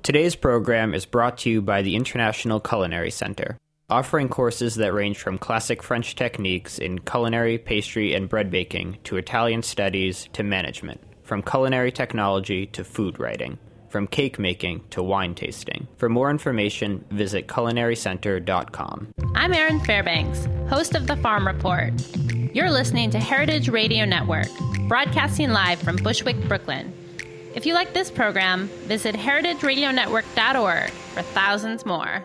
Today's program is brought to you by the International Culinary Center, offering courses that range from classic French techniques in culinary, pastry, and bread baking to Italian studies to management, from culinary technology to food writing, from cake making to wine tasting. For more information, visit culinarycenter.com. I'm Erin Fairbanks, host of The Farm Report. You're listening to Heritage Radio Network, broadcasting live from Bushwick, Brooklyn. If you like this program, visit heritageradionetwork.org for thousands more.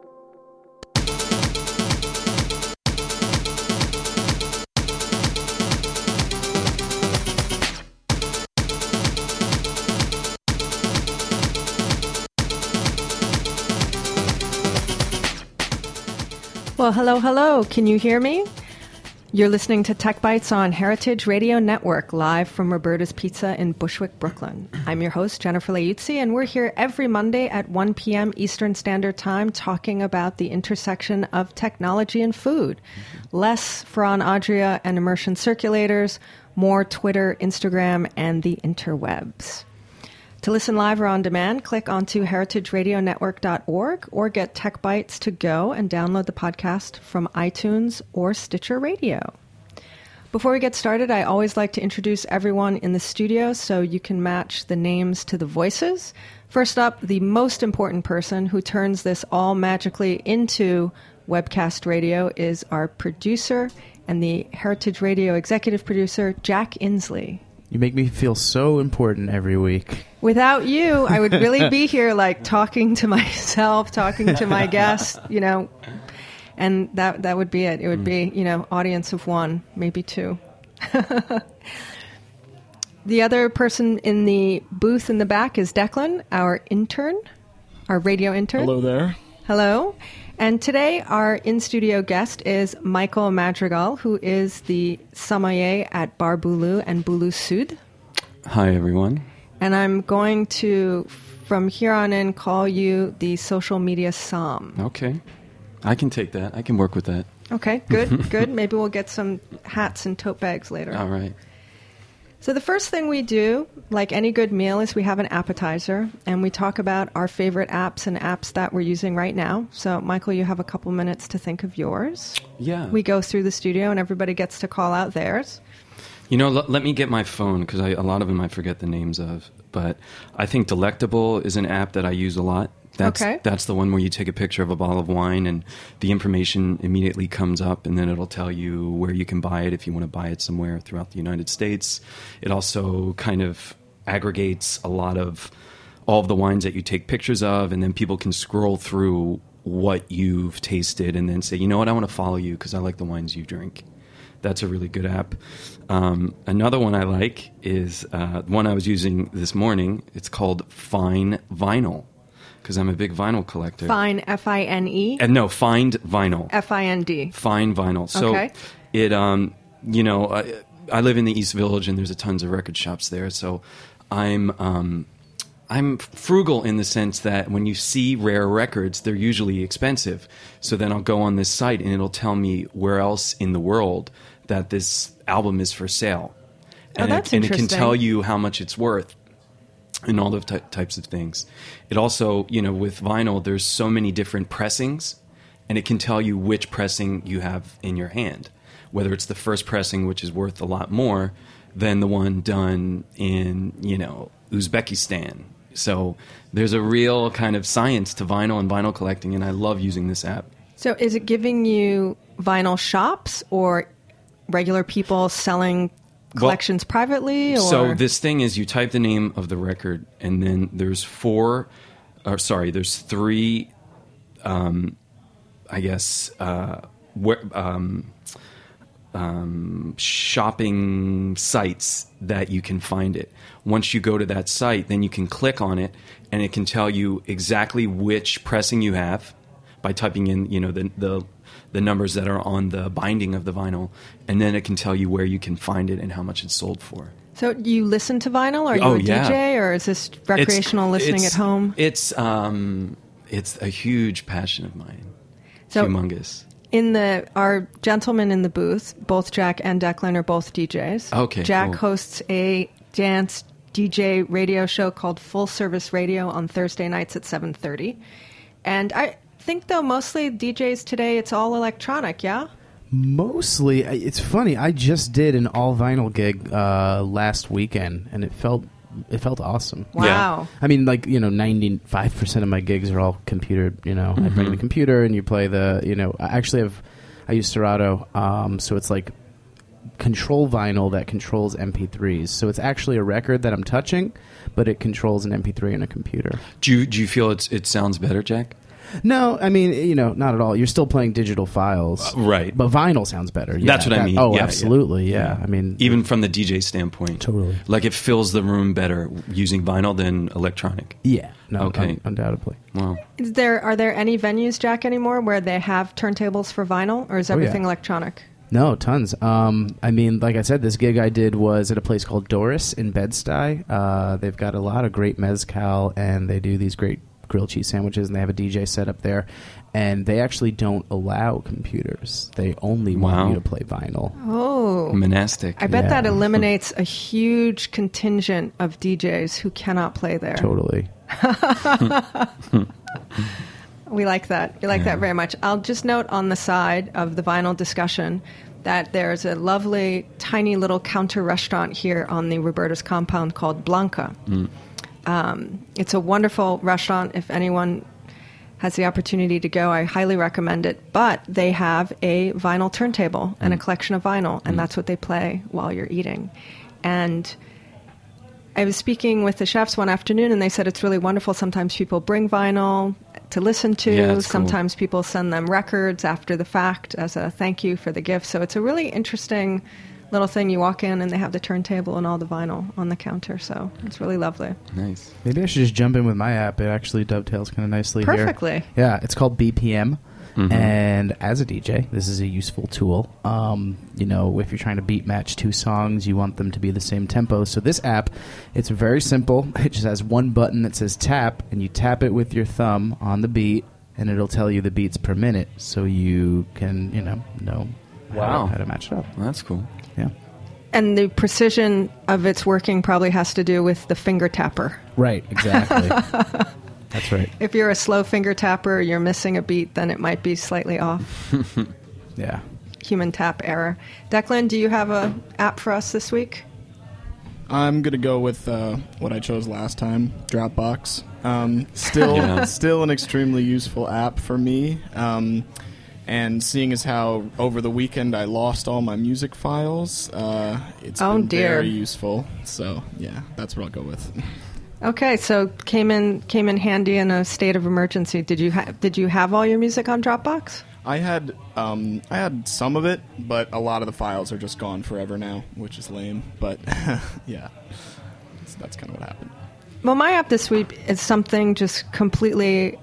Well, hello. Can you hear me? You're listening to Tech Bites on Heritage Radio Network, live from Roberta's Pizza in Bushwick, Brooklyn. I'm your host, Jennifer Leuzzi, and we're here every Monday at 1 p.m. Eastern Standard Time talking about the intersection of technology and food. Less Ferran Adria and immersion circulators, more Twitter, Instagram, and the interwebs. To listen live or on demand, click onto heritageradionetwork.org or get Tech Bites to go and download the podcast from iTunes or Stitcher Radio. Before we get started, I always like to introduce everyone in the studio so you can match the names to the voices. First up, the most important person who turns this all magically into webcast radio is our producer and the Heritage Radio executive producer, Jack Inslee. You make me feel so important every week. Without you, I would really be here like talking to myself, talking to my guests, and that would be it. It would be, audience of one, maybe two. The other person in the booth in the back is Declan, our intern, our radio intern. Hello there. Hello. And today our in-studio guest is Michael Madrigal, who is the sommelier at Bar Boulou and Boulou Sud. Hi, everyone. And I'm going to, from here on in, call you the social media som. Okay. I can take that. I can work with that. Okay, good, good. Maybe we'll get some hats and tote bags later. All right. So the first thing we do, like any good meal, is we have an appetizer, and we talk about our favorite apps and apps that we're using right now. So, Michael, you have a couple minutes to think of yours. Yeah. We go through the studio, and everybody gets to call out theirs. Let me get my phone, because a lot of them I forget the names of. But I think Delectable is an app that I use a lot. That's the one where you take a picture of a bottle of wine and the information immediately comes up, and then it'll tell you where you can buy it if you want to buy it somewhere throughout the United States. It also kind of aggregates all of the wines that you take pictures of, and then people can scroll through what you've tasted and then say, you know what, I want to follow you because I like the wines you drink. That's a really good app. Another one I like is one I was using this morning. It's called Fine Vinyl, because I'm a big vinyl collector. Fine, F-I-N-E? No, Find Vinyl. F-I-N-D. Fine Vinyl. So okay. It, I live in the East Village, and there's a tons of record shops there. So I'm frugal in the sense that when you see rare records, they're usually expensive. So then I'll go on this site, and it'll tell me where else in the world that this album is for sale. And that's and interesting. it can tell you how much it's worth. And all those types of things. It also, with vinyl, there's so many different pressings, and it can tell you which pressing you have in your hand. Whether it's the first pressing, which is worth a lot more than the one done in, Uzbekistan. So there's a real kind of science to vinyl and vinyl collecting, and I love using this app. So is it giving you vinyl shops or regular people selling collections privately? Or? So this thing is you type the name of the record, and then there's three, shopping sites that you can find it. Once you go to that site, then you can click on it, and it can tell you exactly which pressing you have by typing in, the numbers that are on the binding of the vinyl, and then it can tell you where you can find it and how much it's sold for. So do you listen to vinyl? Are you a DJ, or is this recreational listening at home? It's a huge passion of mine. So humongous. Our gentlemen in the booth, both Jack and Declan are both DJs. Okay, Jack cool. hosts a dance DJ radio show called Full Service Radio on Thursday nights at 7:30. And I think, though, mostly DJs today, it's all electronic, yeah? Mostly. It's funny. I just did an all-vinyl gig last weekend, and it felt awesome. Wow. Yeah. I mean, 95% of my gigs are all computer, I bring the computer and you play I use Serato, so it's like control vinyl that controls MP3s. So it's actually a record that I'm touching, but it controls an MP3 in a computer. Do you feel it sounds better, Jack? No, I mean, not at all. You're still playing digital files. Right. But vinyl sounds better. Yeah, that's what I mean. Oh, yeah, absolutely, yeah. I mean... Even from the DJ standpoint. Totally. Like it fills the room better using vinyl than electronic. Yeah. No, okay. Undoubtedly. Wow. Are there any venues, Jack, anymore where they have turntables for vinyl, or is everything electronic? No, tons. I mean, like I said, this gig I did was at a place called Doris in Bed-Stuy. They've got a lot of great mezcal, and they do these great grilled cheese sandwiches, and they have a DJ set up there, and they actually don't allow computers. They only want you to play vinyl. Oh. Monastic. I bet that eliminates a huge contingent of DJs who cannot play there. Totally. We like that. We like that very much. I'll just note on the side of the vinyl discussion that there's a lovely, tiny little counter restaurant here on the Roberta's compound called Blanca. It's a wonderful restaurant. If anyone has the opportunity to go, I highly recommend it. But they have a vinyl turntable and a collection of vinyl, and that's what they play while you're eating. And I was speaking with the chefs one afternoon, and they said it's really wonderful. Sometimes people bring vinyl to listen to. Yeah, sometimes people send them records after the fact as a thank you for the gift. So it's a really interesting little thing. You walk in and they have the turntable and all the vinyl on the counter, so it's really lovely. Nice. Maybe I should just jump in with my app. It actually dovetails kind of nicely perfectly here. Yeah, it's called BPM, and as a DJ, this is a useful tool. If you're trying to beat match two songs, you want them to be the same tempo. So this app, it's very simple. It just has one button that says tap, and you tap it with your thumb on the beat, and it'll tell you the beats per minute, so you can, know how to match it up. Well, that's cool. Yeah. And the precision of its working probably has to do with the finger tapper. Right, exactly. That's right. If you're a slow finger tapper, you're missing a beat, then it might be slightly off. Yeah. Human tap error. Declan, do you have an app for us this week? I'm going to go with what I chose last time, Dropbox. Still an extremely useful app for me. And seeing as how over the weekend I lost all my music files, it's been very useful. So, yeah, that's what I'll go with. Okay, so came in handy in a state of emergency. Did you have all your music on Dropbox? I had some of it, but a lot of the files are just gone forever now, which is lame. But yeah, so that's kind of what happened. Well, my app this week is something just completely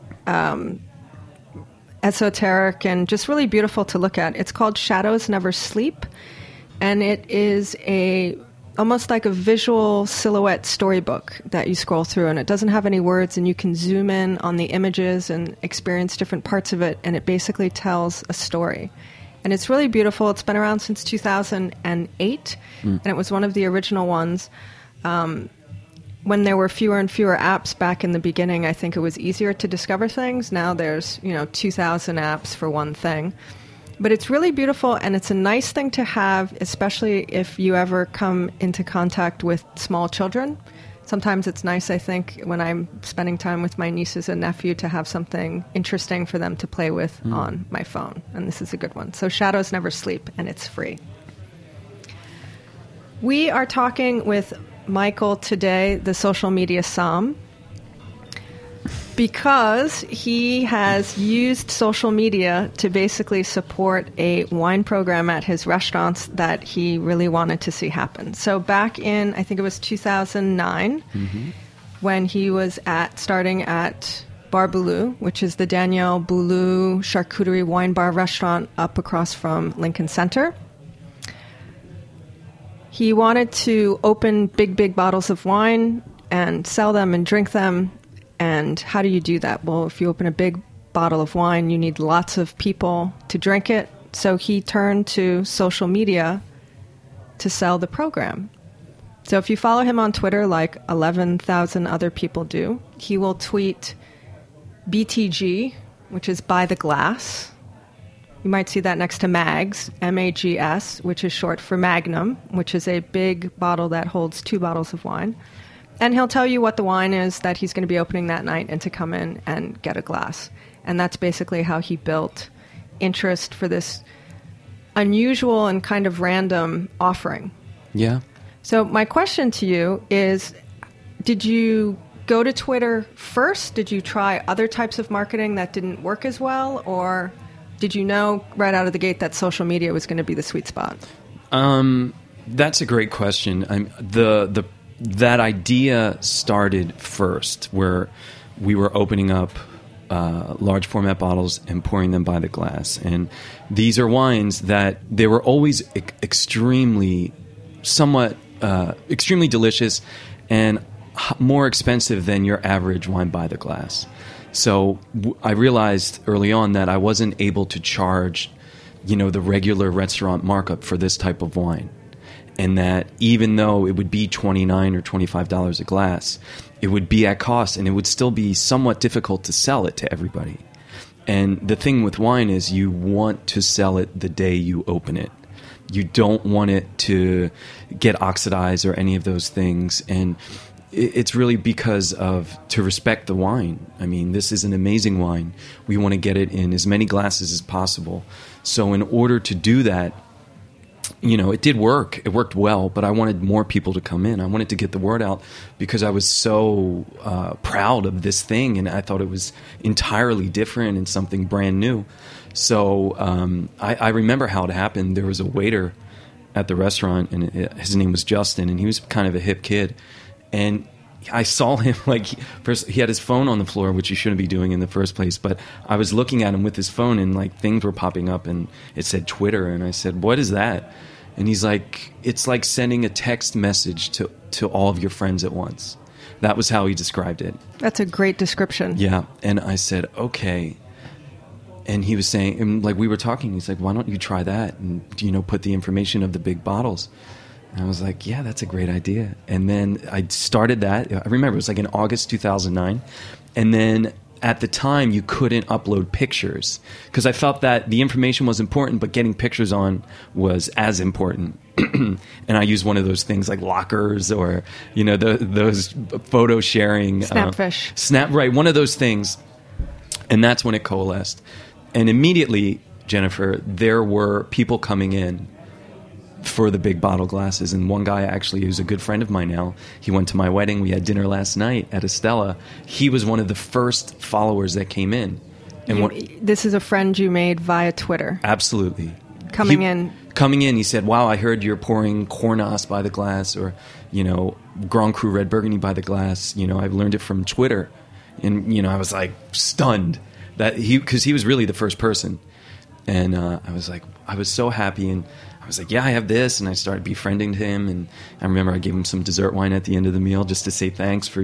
esoteric and just really beautiful to look at. It's called Shadows Never Sleep, and it is almost like a visual silhouette storybook that you scroll through, and it doesn't have any words, and you can zoom in on the images and experience different parts of it, and it basically tells a story. And it's really beautiful. It's been around since 2008, and it was one of the original ones. When there were fewer and fewer apps back in the beginning, I think it was easier to discover things. Now there's 2,000 apps for one thing. But it's really beautiful, and it's a nice thing to have, especially if you ever come into contact with small children. Sometimes it's nice, I think, when I'm spending time with my nieces and nephew to have something interesting for them to play with on my phone. And this is a good one. So Shadows Never Sleep, and it's free. We are talking with Michael today, the social media Somm, because he has used social media to basically support a wine program at his restaurants that he really wanted to see happen. So back in, I think it was 2009, when he was starting at Bar Boulou, which is the Daniel Boulou Charcuterie Wine Bar restaurant up across from Lincoln Center. He wanted to open big bottles of wine and sell them and drink them. And how do you do that? Well, if you open a big bottle of wine, you need lots of people to drink it. So he turned to social media to sell the program. So if you follow him on Twitter, like 11,000 other people do, he will tweet BTG, which is by the glass. You might see that next to Mags, M-A-G-S, which is short for Magnum, which is a big bottle that holds 2 bottles of wine. And he'll tell you what the wine is that he's going to be opening that night and to come in and get a glass. And that's basically how he built interest for this unusual and kind of random offering. Yeah. So my question to you is, did you go to Twitter first? Did you try other types of marketing that didn't work as well? Or did you know right out of the gate that social media was going to be the sweet spot? That's a great question. That idea started first, where we were opening up large format bottles and pouring them by the glass. And these are wines that they were always extremely delicious and more expensive than your average wine by the glass. So I realized early on that I wasn't able to charge, the regular restaurant markup for this type of wine. And that even though it would be $29 or $25 a glass, it would be at cost, and it would still be somewhat difficult to sell it to everybody. And the thing with wine is you want to sell it the day you open it. You don't want it to get oxidized or any of those things. And it's really because to respect the wine. I mean, this is an amazing wine. We want to get it in as many glasses as possible. So in order to do that, it did work. It worked well, but I wanted more people to come in. I wanted to get the word out because I was so proud of this thing, and I thought it was entirely different and something brand new. So I remember how it happened. There was a waiter at the restaurant, and his name was Justin, and he was kind of a hip kid. And I saw him, first he had his phone on the floor, which he shouldn't be doing in the first place. But I was looking at him with his phone, and things were popping up, and it said Twitter. And I said, "What is that?" And he's like, "It's like sending a text message to all of your friends at once." That was how he described it. That's a great description. Yeah. And I said, "Okay." And he was saying, and we were talking, he's like, "Why don't you try that and, put the information of the big bottles?" And I was like, "Yeah, that's a great idea." And then I started that. I remember it was in August 2009. And then at the time, you couldn't upload pictures because I felt that the information was important, but getting pictures on was as important. And I used one of those things like Lockers or, those photo sharing. Snapfish. Right, one of those things. And that's when it coalesced. And immediately, Jennifer, there were people coming in for the big bottle glasses. And one guy actually, who's a good friend of mine now, he went to my wedding. We had dinner last night at Estella. He was one of the first followers that came in. And this is a friend you made via Twitter. Absolutely. Coming in, he said, "Wow, I heard you're pouring Cornas by the glass, or, Grand Cru Red Burgundy by the glass. I've learned it from Twitter." And, I was stunned that because he was really the first person. And I was so happy, and I was like, "Yeah, I have this," and I started befriending him. And I remember I gave him some dessert wine at the end of the meal just to say thanks for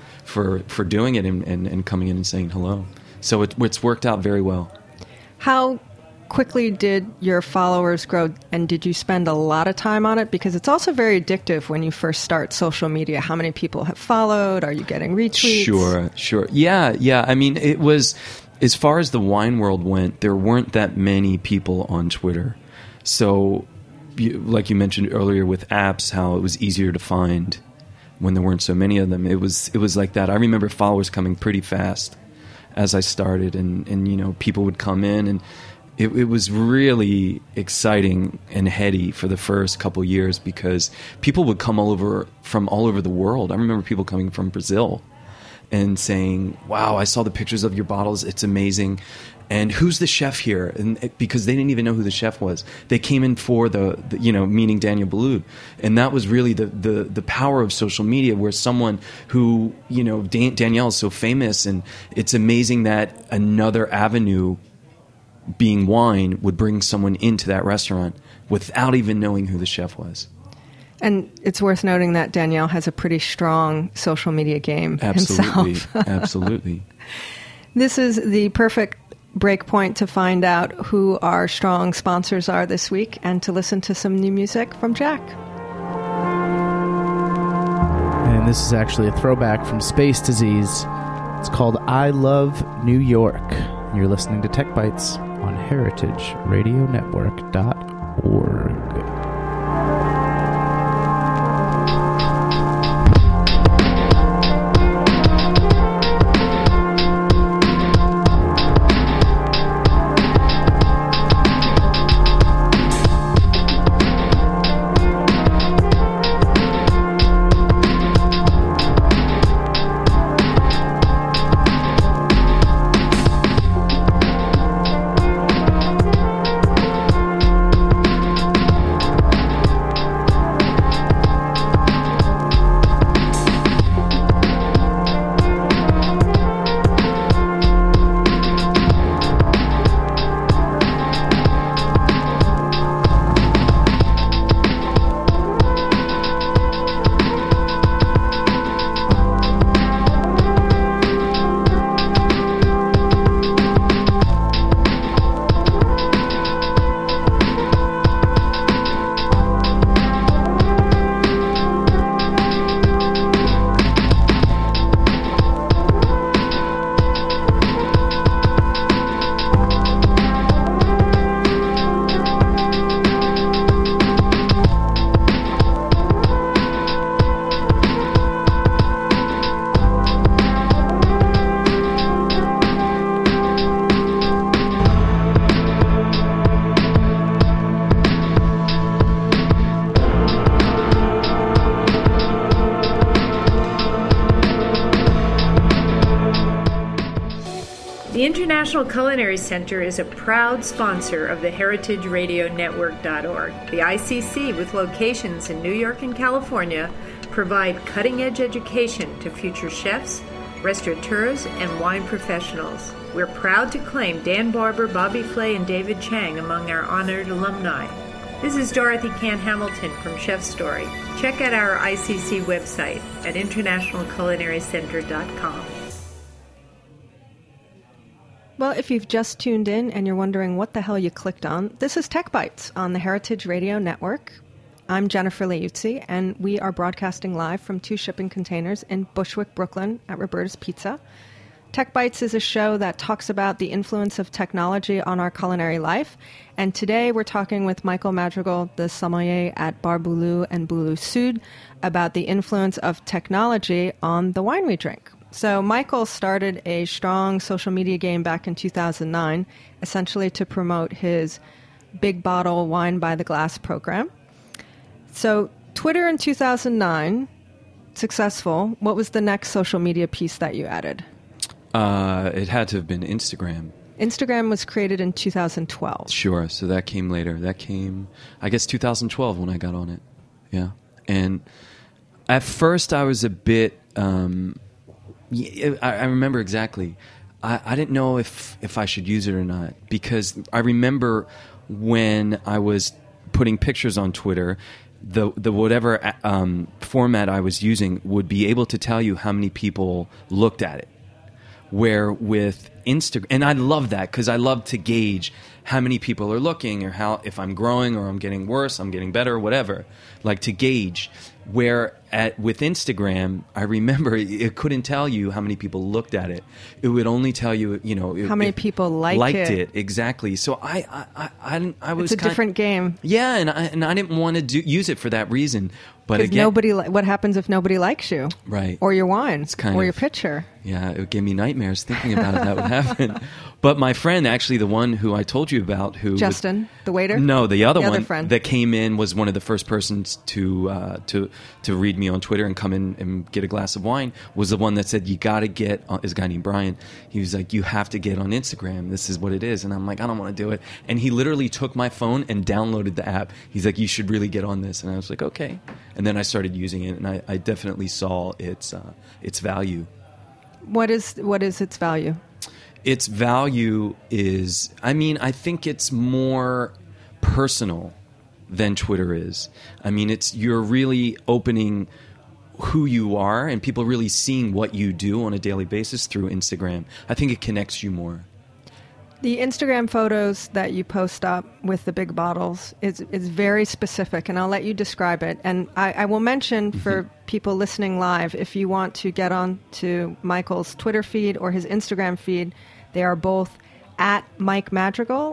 for doing it and coming in and saying hello. So it's worked out very well. How quickly did your followers grow, and did you spend a lot of time on it? Because it's also very addictive when you first start social media. How many people have followed? Are you getting retweets? Sure. Yeah. I mean, it was, as far as the wine world went, there weren't that many people on Twitter. So, like you mentioned earlier with apps, how it was easier to find when there weren't so many of them. It was like that. I remember followers coming pretty fast as I started, and people would come in, and it was really exciting and heady for the first couple years because people would come from all over the world. I remember people coming from Brazil and saying, "Wow, I saw the pictures of your bottles. It's amazing. And who's the chef here?" And because they didn't even know who the chef was, they came in for the meaning Daniel Boulud, and that was really the power of social media, where someone who Danielle is so famous, and it's amazing that another avenue, being wine, would bring someone into that restaurant without even knowing who the chef was. And it's worth noting that Danielle has a pretty strong social media game himself. Absolutely. This is the perfect break point to find out who our strong sponsors are this week and to listen to some new music from Jack. And this is actually a throwback from Space Disease. It's called I Love New York. You're listening to Tech Bites on heritageradionetwork.org. The International Culinary Center is a proud sponsor of the heritageradionetwork.org. The ICC, with locations in New York and California, provide cutting-edge education to future chefs, restaurateurs, and wine professionals. We're proud to claim Dan Barber, Bobby Flay, and David Chang among our honored alumni. This is Dorothy Cann Hamilton from Chef Story. Check out our ICC website at internationalculinarycenter.com. Well, if you've just tuned in and you're wondering what the hell you clicked on, this is Tech Bites on the Heritage Radio Network. I'm Jennifer Leuzzi, and we are broadcasting live from 2 shipping containers in Bushwick, Brooklyn at Roberta's Pizza. Tech Bites is a show that talks about the influence of technology on our culinary life. And today we're talking with Michael Madrigal, the sommelier at Bar Boulou and Boulou Sud, about the influence of technology on the wine we drink. So Michael started a strong social media game back in 2009, essentially to promote his Big Bottle Wine by the Glass program. So Twitter in 2009, successful. What was the next social media piece that you added? It had to have been Instagram. Instagram was created in 2012. Sure, so that came later. That came, I guess, 2012 when I got on it. Yeah. And at first I was a bit... I remember exactly. I didn't know if I should use it or not, because I remember when I was putting pictures on Twitter, the whatever format I was using would be able to tell you how many people looked at it. Where with Instagram, and I love that because I love to gauge how many people are looking, or how, if I'm growing or I'm getting worse, I'm getting better, whatever. Like to gauge. Where with Instagram, I remember it couldn't tell you how many people looked at it. It would only tell you, how many people liked it. Exactly. So I was. It's a different game. Yeah, and I didn't want to use it for that reason. But again, what happens if nobody likes you? Right. Or your wine, or your picture. Yeah, it would give me nightmares thinking about it. That would happen. But my friend, actually, the one who I told you about, Justin, the waiter. No, the other friend that came in was one of the first persons to read me on Twitter and come in and get a glass of wine. Was the one that said, "You got to get." This guy named Brian. He was like, "You have to get on Instagram. This is what it is." And I'm like, "I don't want to do it." And he literally took my phone and downloaded the app. He's like, "You should really get on this." And I was like, "Okay." And then I started using it, and I definitely saw its value. What is its value? Its value is, I think it's more personal than Twitter is. You're really opening who you are, and people really seeing what you do on a daily basis through Instagram. I think it connects you more. The Instagram photos that you post up with the big bottles is very specific, and I'll let you describe it. And I will mention for people listening live, if you want to get on to Michael's Twitter feed or his Instagram feed, they are both at Mike Madrigal,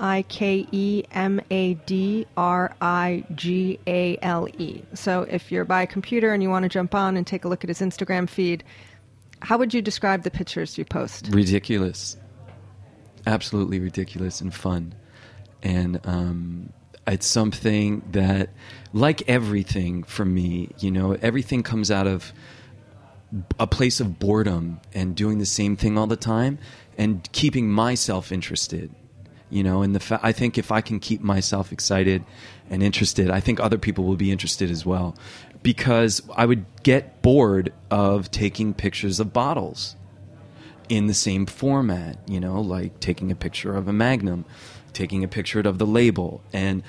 MikeMadrigale. So if you're by a computer and you want to jump on and take a look at his Instagram feed, how would you describe the pictures you post? Ridiculous. Absolutely ridiculous and fun. And it's something that, like everything for me, everything comes out of a place of boredom and doing the same thing all the time and keeping myself interested. And I think if I can keep myself excited and interested, I think other people will be interested as well. Because I would get bored of taking pictures of bottles in the same format, like taking a picture of a Magnum, taking a picture of the label. And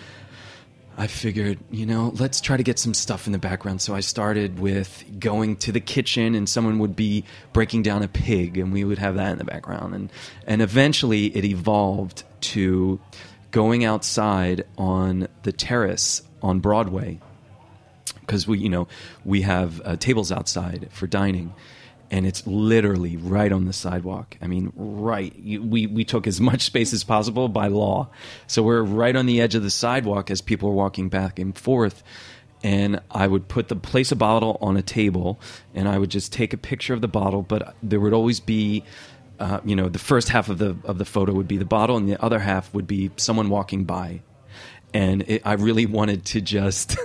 I figured, let's try to get some stuff in the background. So I started with going to the kitchen and someone would be breaking down a pig and we would have that in the background. And eventually it evolved to going outside on the terrace on Broadway, because we have tables outside for dining. And it's literally right on the sidewalk. I mean, right. We took as much space as possible by law. So we're right on the edge of the sidewalk as people are walking back and forth. And I would place a bottle on a table, and I would just take a picture of the bottle. But there would always be, the first half of the photo would be the bottle, and the other half would be someone walking by. And I really wanted to just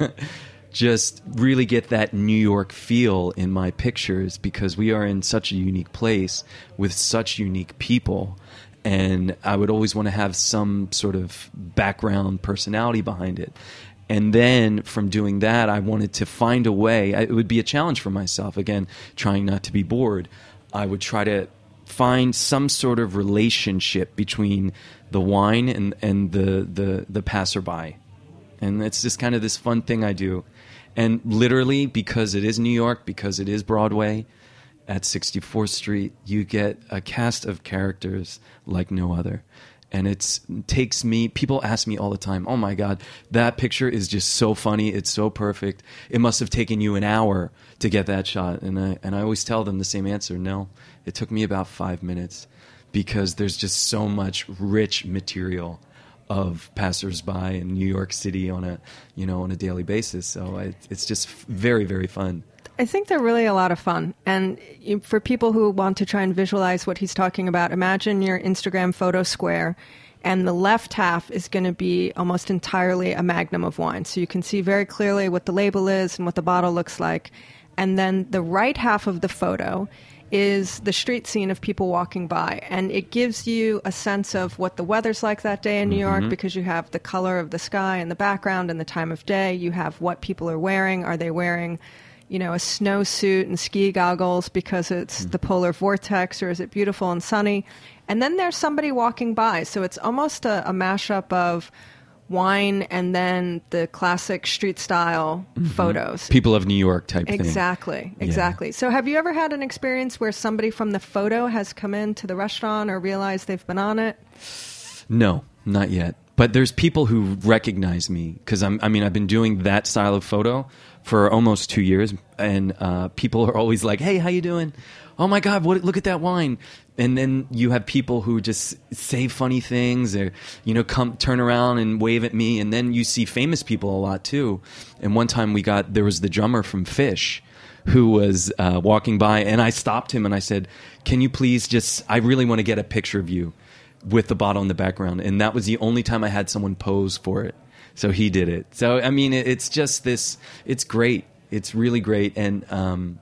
really get that New York feel in my pictures, because we are in such a unique place with such unique people. And I would always want to have some sort of background personality behind it. And then from doing that, I wanted to find a way. It would be a challenge for myself, again, trying not to be bored. I would try to find some sort of relationship between the wine and the passerby. And it's just kind of this fun thing I do. And literally, because it is New York, because it is Broadway, at 64th Street, you get a cast of characters like no other. And it takes me, people ask me all the time, oh my God, that picture is just so funny, it's so perfect. It must have taken you an hour to get that shot. And I always tell them the same answer, no, it took me about 5 minutes, because there's just so much rich material of passersby in New York City on a daily basis. So it's just very, very fun. I think they're really a lot of fun. And for people who want to try and visualize what he's talking about, imagine your Instagram photo square, and the left half is going to be almost entirely a Magnum of wine. So you can see very clearly what the label is and what the bottle looks like. And then the right half of the photo is the street scene of people walking by. And it gives you a sense of what the weather's like that day in New York, because you have the color of the sky in the background and the time of day. You have what people are wearing. Are they wearing, a snowsuit and ski goggles because it's the polar vortex, or is it beautiful and sunny? And then there's somebody walking by. So it's almost a mashup of wine and then the classic street style photos. People of New York type thing. Exactly. Yeah. So have you ever had an experience where somebody from the photo has come into the restaurant or realized they've been on it? No, not yet. But there's people who recognize me, because I've been doing that style of photo for almost 2 years, and people are always like, hey, how you doing? Oh my God, look at that wine. And then you have people who just say funny things, or come turn around and wave at me. And then you see famous people a lot too. And one time there was the drummer from Phish who was walking by, and I stopped him and I said, can you please I really want to get a picture of you with the bottle in the background. And that was the only time I had someone pose for it. So he did it. So it's just it's great. It's really great. And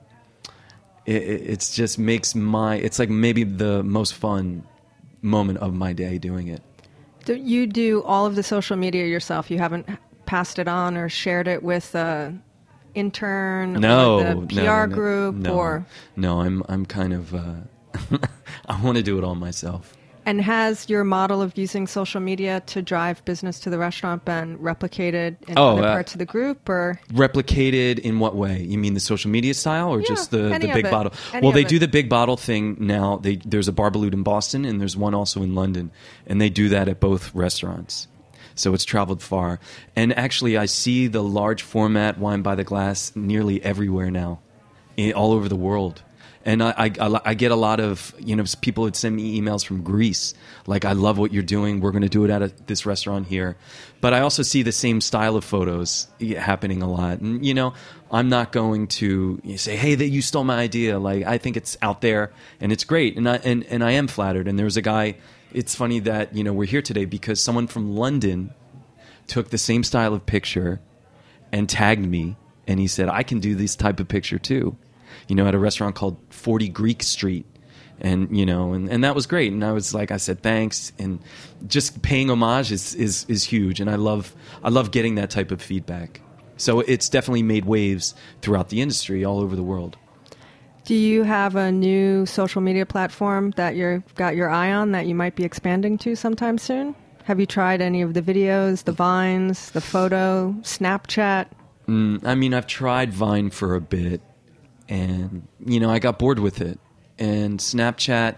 it just makes it's like maybe the most fun moment of my day doing it. You do all of the social media yourself? You haven't passed it on or shared it with an intern or the PR group? No, I'm kind of I want to do it all myself. And has your model of using social media to drive business to the restaurant been replicated in other parts of the group? Or replicated in what way? You mean the social media style or just the big bottle? Well, they do the big bottle thing now. There's a Barbalude in Boston, and there's one also in London. And they do that at both restaurants. So it's traveled far. And actually, I see the large format wine by the glass nearly everywhere now, all over the world. And I get a lot of, people would send me emails from Greece, like, I love what you're doing. We're going to do it at this restaurant here. But I also see the same style of photos happening a lot. And, I'm not going to say, hey, that you stole my idea. Like, I think it's out there and it's great. And I am flattered. And there was a guy, it's funny that, we're here today because someone from London took the same style of picture and tagged me. And he said, I can do this type of picture too. At a restaurant called 40 Greek Street. And, and that was great. And I said, thanks. And just paying homage is huge. And I love getting that type of feedback. So it's definitely made waves throughout the industry all over the world. Do you have a new social media platform that you've got your eye on that you might be expanding to sometime soon? Have you tried any of the videos, the Vines, the photo, Snapchat? I've tried Vine for a bit. And, I got bored with it. And Snapchat,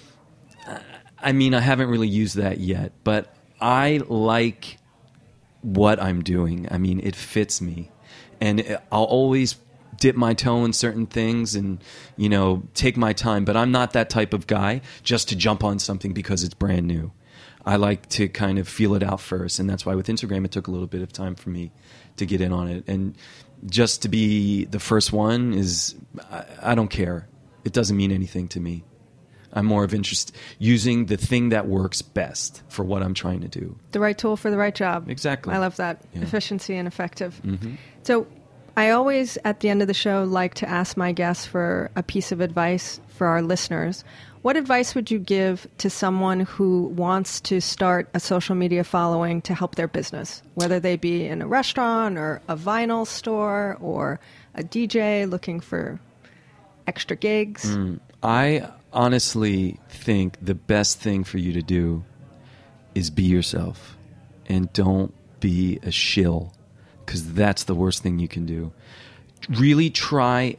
I haven't really used that yet. But I like what I'm doing. It fits me. And I'll always dip my toe in certain things and, take my time. But I'm not that type of guy just to jump on something because it's brand new. I like to kind of feel it out first. And that's why with Instagram, it took a little bit of time for me to get in on it. And just to be the first one I don't care. It doesn't mean anything to me. I'm more of interest using the thing that works best for what I'm trying to do. The right tool for the right job. Exactly. I love that. Yeah. Efficiency and effective. Mm-hmm. So I always, at the end of the show, like to ask my guests for a piece of advice for our listeners. What advice would you give to someone who wants to start a social media following to help their business, whether they be in a restaurant or a vinyl store or a DJ looking for extra gigs? I honestly think the best thing for you to do is be yourself and don't be a shill, because that's the worst thing you can do. Really try.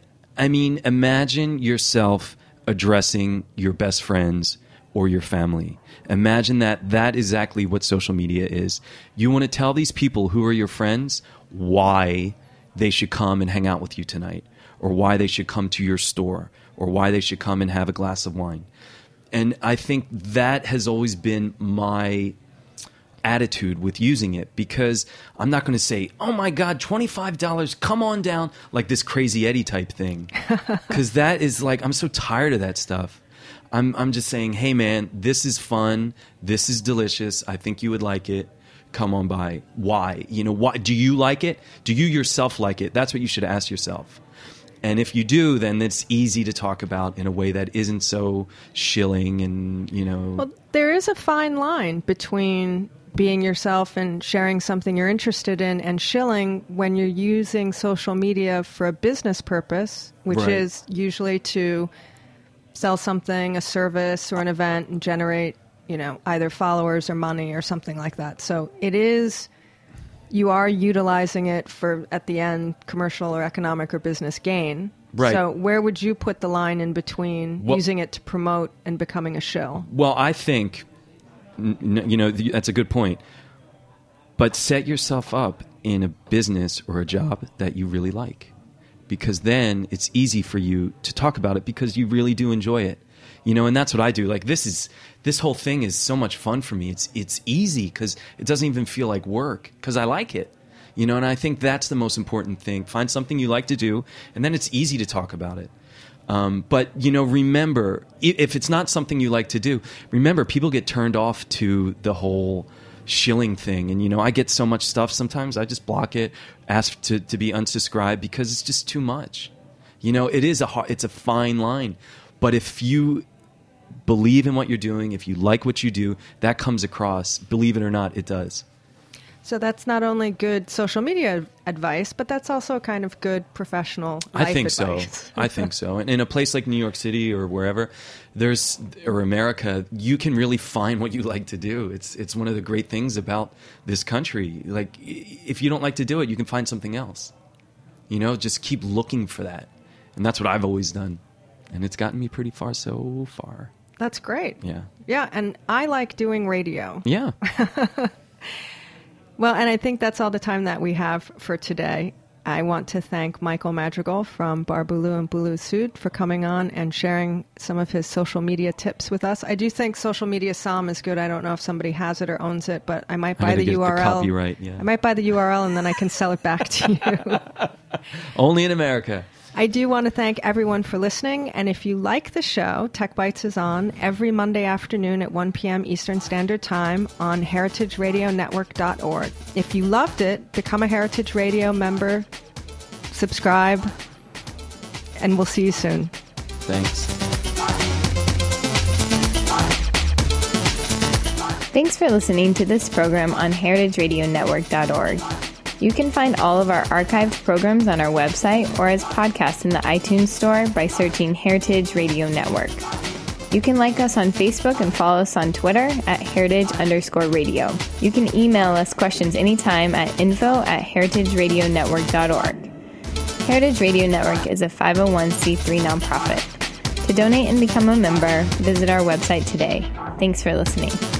Imagine yourself addressing your best friends or your family. Imagine that is exactly what social media is. You want to tell these people who are your friends why they should come and hang out with you tonight, or why they should come to your store, or why they should come and have a glass of wine. And I think that has always been my attitude with using it, because I'm not going to say, oh my God, $25, come on down, like this Crazy Eddie type thing. Because that is like, I'm so tired of that stuff. I'm just saying, hey man, this is fun, this is delicious, I think you would like it, come on by. Why? Why do you like it? Do you yourself like it? That's what you should ask yourself. And if you do, then it's easy to talk about in a way that isn't so shilling and, Well, there is a fine line between being yourself and sharing something you're interested in and shilling when you're using social media for a business purpose, which is usually to sell something, a service or an event, and generate, either followers or money or something like that. So you are utilizing it for, at the end, commercial or economic or business gain. Right. So where would you put the line in between using it to promote and becoming a shill? Well, I think, that's a good point. But set yourself up in a business or a job that you really like, because then it's easy for you to talk about it because you really do enjoy it. And that's what I do. Like this whole thing is so much fun for me. It's easy because it doesn't even feel like work because I like it. And I think that's the most important thing. Find something you like to do, and then it's easy to talk about it. But, remember, if it's not something you like to do, remember, people get turned off to the whole shilling thing. And, I get so much stuff. Sometimes I just block it, ask to be unsubscribed because it's just too much. It's a fine line. But if you believe in what you're doing, if you like what you do, that comes across. Believe it or not, it does. So that's not only good social media advice, but that's also kind of good professional life I think advice. I think so. And in a place like New York City or wherever, or America, you can really find what you like to do. It's one of the great things about this country. Like, if you don't like to do it, you can find something else. Just keep looking for that. And that's what I've always done. And it's gotten me pretty far so far. That's great. Yeah. Yeah, and I like doing radio. Yeah. Well, and I think that's all the time that we have for today. I want to thank Michael Madrigal from Bar Bulu and Bulu Sud for coming on and sharing some of his social media tips with us. I do think Social Media Psalm is good. I don't know if somebody has it or owns it, but I might buy the URL. The copyright, yeah. I might buy the URL and then I can sell it back to you. Only in America. I do want to thank everyone for listening, and if you like the show, Tech Bites is on every Monday afternoon at 1 p.m. Eastern Standard Time on heritageradionetwork.org. If you loved it, become a Heritage Radio member, subscribe, and we'll see you soon. Thanks. Thanks for listening to this program on heritageradionetwork.org. You can find all of our archived programs on our website or as podcasts in the iTunes Store by searching Heritage Radio Network. You can like us on Facebook and follow us on Twitter at heritage_radio. You can email us questions anytime at info@heritageradionetwork.org. Heritage Radio Network is a 501c3 nonprofit. To donate and become a member, visit our website today. Thanks for listening.